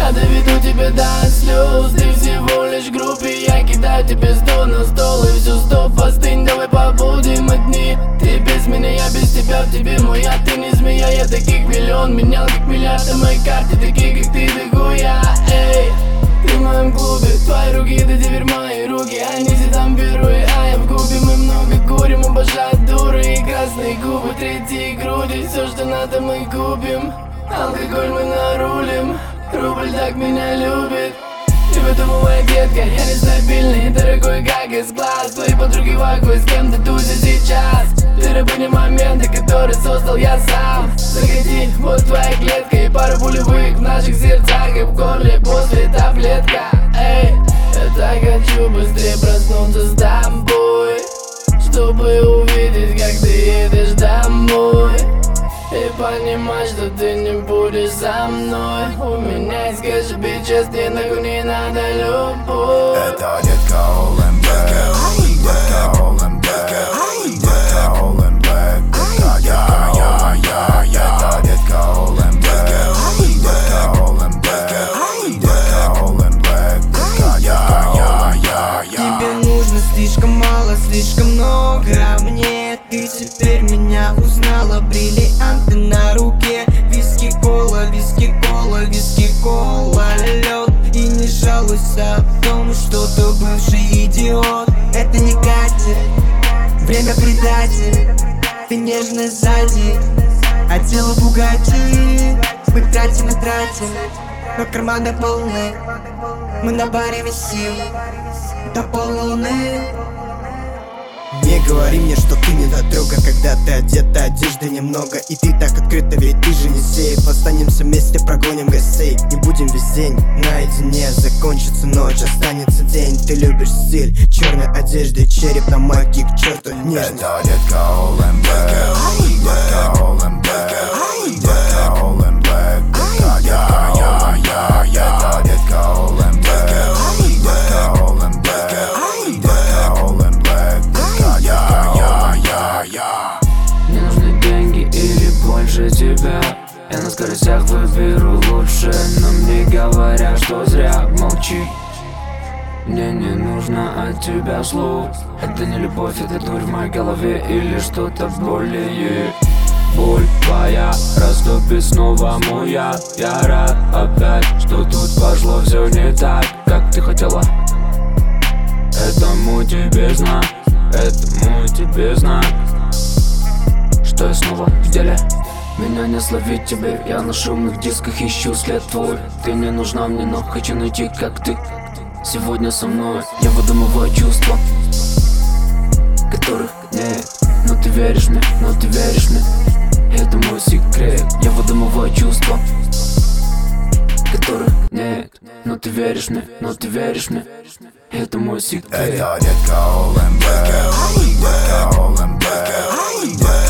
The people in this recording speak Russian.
Я доведу тебя до слез. Ты всего лишь в группе. Я кидаю тебе 100 на стол. И все, стоп, остынь, давай побудем одни. Ты без меня, я без тебя, в тебе мой я. Ты не змея, я таких миллион менял как миллиард. На моей карте такие, как ты, такой я. Эй, ты в моем клубе, твои руки, это теперь мои руки. Они все там беру, а я в клубе. Мы много курим, обожают дуры и красные губы, третьи груди. Все, что надо, мы купим. Алкоголь мы нарулим. Рубль так меня любит. Ты в этом моя детка, я нестабильный, дорогой как из глаз. Твои подруги ваквы, с кем ты тусишь сейчас. Ты рабыня момента, который создал я сам. Заходи, вот твоя клетка и пару пулевых в наших сердцах. И в горле после таблетка. Эй, я так хочу быстрее проснуться с тобой, чтобы увидеть, как ты едешь домой. И понимать, что ты не будешь со мной. У меня есть кэш, бичес, мне нахуй не надо любовь. Это детка all in black, детка all in black, детка all in black, детка я. Это детка all in black, детка all in black, детка all in black, детка я. Тебе нужно слишком мало, слишком много. Мне ты теперь меня узнала. Бриллианты на руке, виски кола, виски кола, виски кола, лед. И не жалуйся о том, что ты бывший идиот. Это не Катя, время предатель. Ты нежная сзади, а тело Бугатти. Мы тратим и тратим, но карманы полны. Мы на баре висим до полной луны. Не говори мне, что ты не дотрога, когда ты одета, одежды немного. И ты так открыта, ведь ты же не сейф. Останемся вместе, прогоним гостей. Не будем весь день наедине. Закончится ночь, останется день. Ты любишь стиль черной одежды, череп на майке к черту нежный. Это детка all in black, детка all in black, детка all in black, детка я. Это детка all in black, детка all in black, детка all in black, детка я. Мне нужны деньги или больше тебя. Я на скоростях выберу лучше, но мне говорят, что зря молчи. Мне не нужно от тебя слов. Это не любовь, это дурь в моей голове или что-то более. Боль твоя растопит снова мой я. Я рад опять, что тут пошло все не так, как ты хотела. Это мой тебе знак, это мой тебе знак, что я снова в деле. Меня не словить тебе, я на шумных дисках ищу след твой. Ты мне нужна мне, но хочу найти, как ты сегодня со мной. Я выдумываю чувства, которых нет. Но ты веришь мне, но ты веришь мне. Это мой секрет. Я выдумываю чувства, которых нет. Но ты веришь мне, но ты веришь мне. Это мой секрет. Это детка all in black, детка all in black, детка